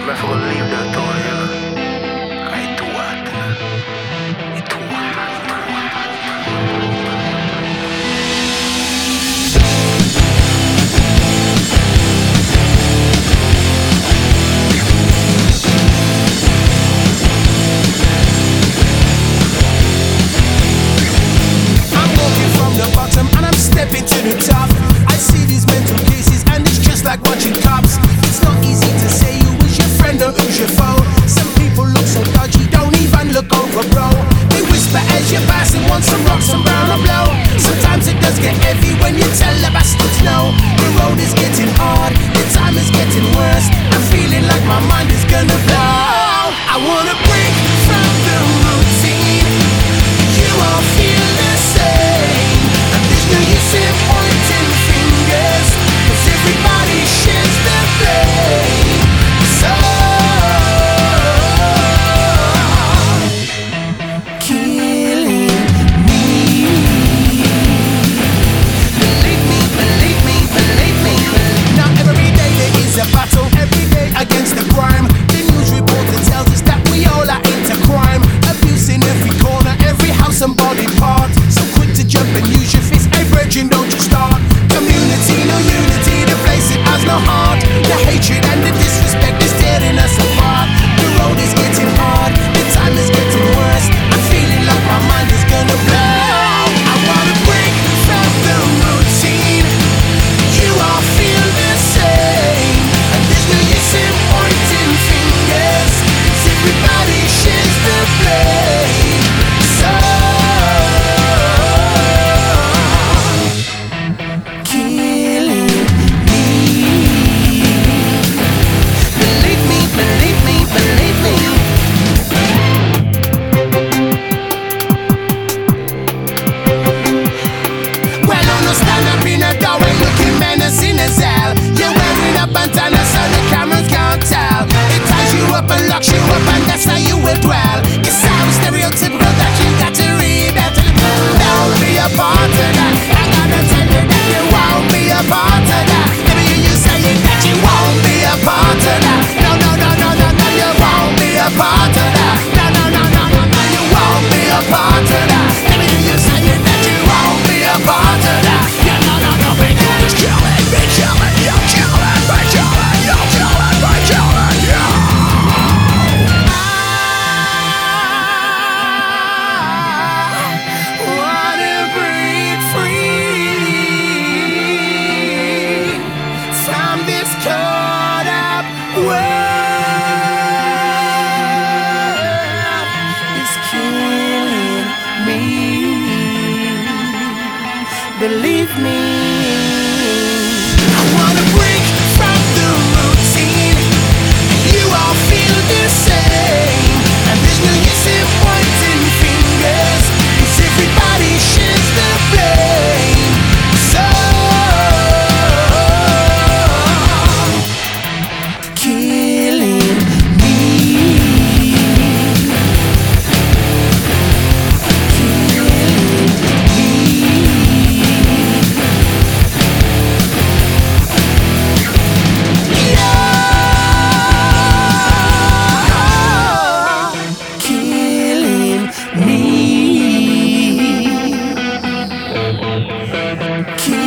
Me for leave that door, you know. I too hot, you know. It too I'm walking from the bottom and I'm stepping to the top. I see these mental cases and it's just like watching cops. It's not easy to say who is your friend or who's your foe. Some people look so dodgy, don't even look over, bro. They whisper as you're passing, want some rock, some brown or blow. Sometimes it does get heavy when you tell the bastards no. The road is getting hard, the time is getting worse. I'm feeling like my mind is gonna blow. I wanna break from the routine. You all feel the same, and there's no use in pointing fingers, 'cause everybody shares the blame. So killing me. Believe me, believe me, believe me. Now every day there is a battle, every day against the crime. The news reporter tells us that we all are into crime. Abuse in every corner, every house and body part. So quick to jump and use your fist, hey brethren, don't you start. Community, no unity, the place it has no heart. The hatred and the disrespect is tearing us apart. The road is getting hard, the time is getting worse. I'm feeling like my mind is gonna blow. I wanna break from the routine. You all feel the same, and there's no use in pointing fingers, 'cause everybody shares the blame. So killing me. Believe me, believe me, believe me. Well, I'm not stand up in a doorway looking menacing as hell. You're wearing a bandana so the cameras can't tell. It ties you up and locks you up, and that's how you will dwell. It sounds stereotypical that you got to read that. Don't be a part of that. I gotta tell you that you won't be a part of that. Let me hear you saying that you won't be a part of that. No, no, no, no, no, no, you won't be a part of that. No, no, no, no, no, no, you won't be a part of that. Let me hear you saying that you won't be a part of that. Yeah, no, no, no, we do is killing, be killing, you're killing, be killing, you're killing, be killing, yeah. I wanna break free from this caught up world. It's killing me. Believe me. I wanna break from the routine. You all feel the same, and there's no use in pointing fingers, 'cause everybody shares the blame. So killing me. Killing me. Killing me.